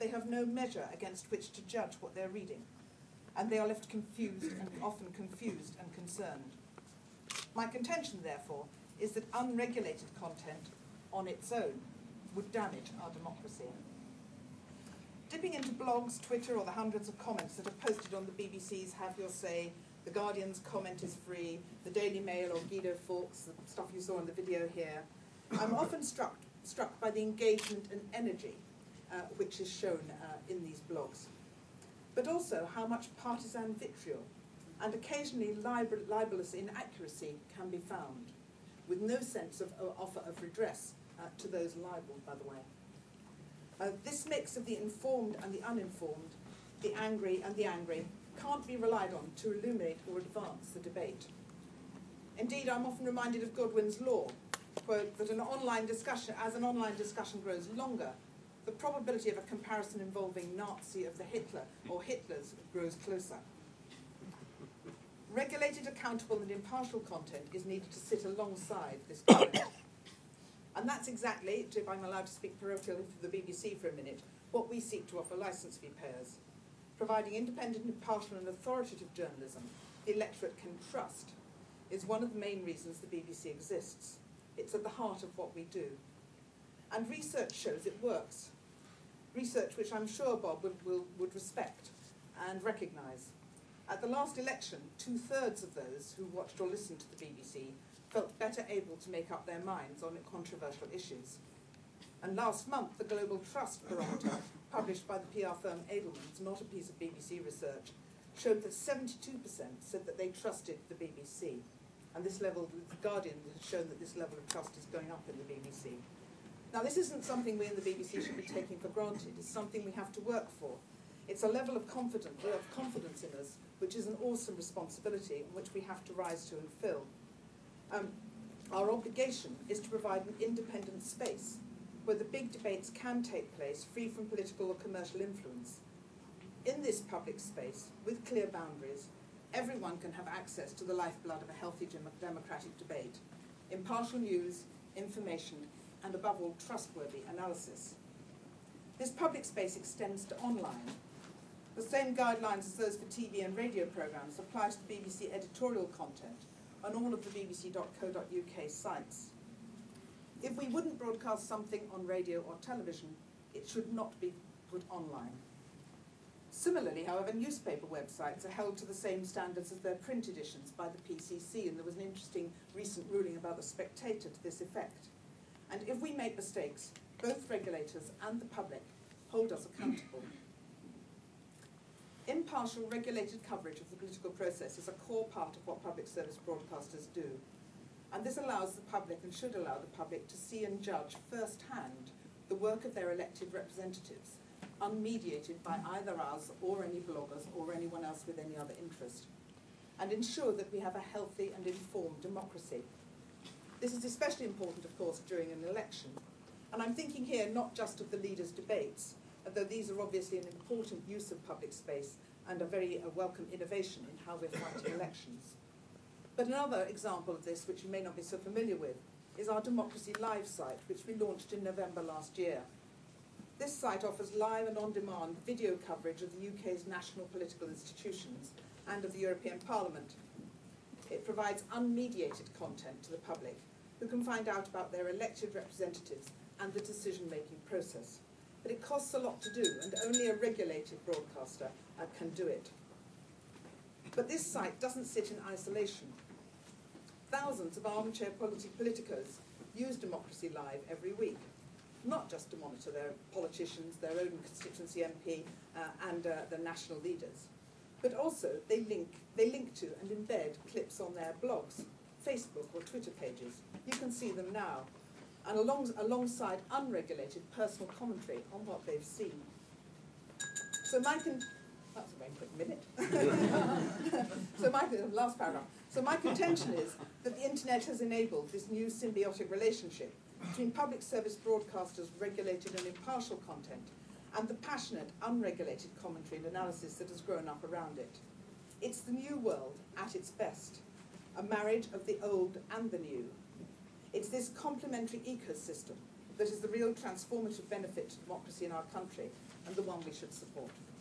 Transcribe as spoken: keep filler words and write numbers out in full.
they have no measure against which to judge what they're reading, and they are left confused and often confused and concerned. My contention, therefore, is that unregulated content on its own would damage our democracy. Dipping into blogs, Twitter, or the hundreds of comments that are posted on the B B C's Have Your Say, The Guardian's Comment is Free, the Daily Mail or Guido Fawkes, the stuff you saw in the video here, I'm often struck, struck by the engagement and energy uh, which is shown uh, in these blogs, but also how much partisan vitriol and occasionally libel libelous inaccuracy can be found, with no sense of uh, offer of redress uh, to those libelled, by the way. Uh, this mix of the informed and the uninformed, the angry and the angry, can't be relied on to illuminate or advance the debate. Indeed, I'm often reminded of Godwin's law, quote, that an online discussion, as an online discussion grows longer, the probability of a comparison involving Nazi of the Hitler or Hitlers grows closer. Regulated, accountable and impartial content is needed to sit alongside this debate. And that's exactly, if I'm allowed to speak parochially for the B B C for a minute, what we seek to offer licence fee payers. Providing independent, impartial and authoritative journalism the electorate can trust is one of the main reasons the B B C exists. It's at the heart of what we do. And research shows it works. Research which I'm sure Bob would, will, would respect and recognise. At the last election, two-thirds of those who watched or listened to the B B C felt better able to make up their minds on controversial issues. And last month, the Global Trust Barometer, published by the P R firm Edelman's, not a piece of B B C research, showed that seventy-two percent said that they trusted the B B C. And this level, the Guardian has shown that this level of trust is going up in the B B C. Now, this isn't something we in the B B C should be taking for granted. It's something we have to work for. It's a level of confidence, of confidence in us, which is an awesome responsibility, and which we have to rise to and fill. Um, our obligation is to provide an independent space where the big debates can take place free from political or commercial influence. In this public space, with clear boundaries, everyone can have access to the lifeblood of a healthy dem democratic debate, impartial news, information, and above all, trustworthy analysis. This public space extends to online. The same guidelines as those for T V and radio programmes apply to the B B C editorial content on all of the b b c dot co dot u k sites. If we wouldn't broadcast something on radio or television, it should not be put online. Similarly, however, newspaper websites are held to the same standards as their print editions by the P C C, and there was an interesting recent ruling about the Spectator to this effect. And if we make mistakes, both regulators and the public hold us accountable. Impartial, regulated coverage of the political process is a core part of what public service broadcasters do. And this allows the public, and should allow the public, to see and judge firsthand the work of their elected representatives, unmediated by either us or any bloggers or anyone else with any other interest, and ensure that we have a healthy and informed democracy. This is especially important, of course, during an election. And I'm thinking here not just of the leaders' debates, although these are obviously an important use of public space and a very uh, welcome innovation in how we're fighting elections. But another example of this, which you may not be so familiar with, is our Democracy Live site, which we launched in November last year. This site offers live and on-demand video coverage of the U K's national political institutions and of the European Parliament. It provides unmediated content to the public, who can find out about their elected representatives and the decision-making process. But it costs a lot to do, and only a regulated broadcaster uh, can do it. But this site doesn't sit in isolation. Thousands of armchair politi politicos use Democracy Live every week, not just to monitor their politicians, their own constituency M P, uh, and uh, the national leaders, but also they link, they link to and embed clips on their blogs, Facebook or Twitter pages. You can see them now, and along, alongside unregulated personal commentary on what they've seen. So my con that's a very quick minute. so my last paragraph. So my contention is that the internet has enabled this new symbiotic relationship between public service broadcasters' regulated and impartial content and the passionate, unregulated commentary and analysis that has grown up around it. It's the new world at its best, a marriage of the old and the new. It's this complementary ecosystem that is the real transformative benefit to democracy in our country, and the one we should support.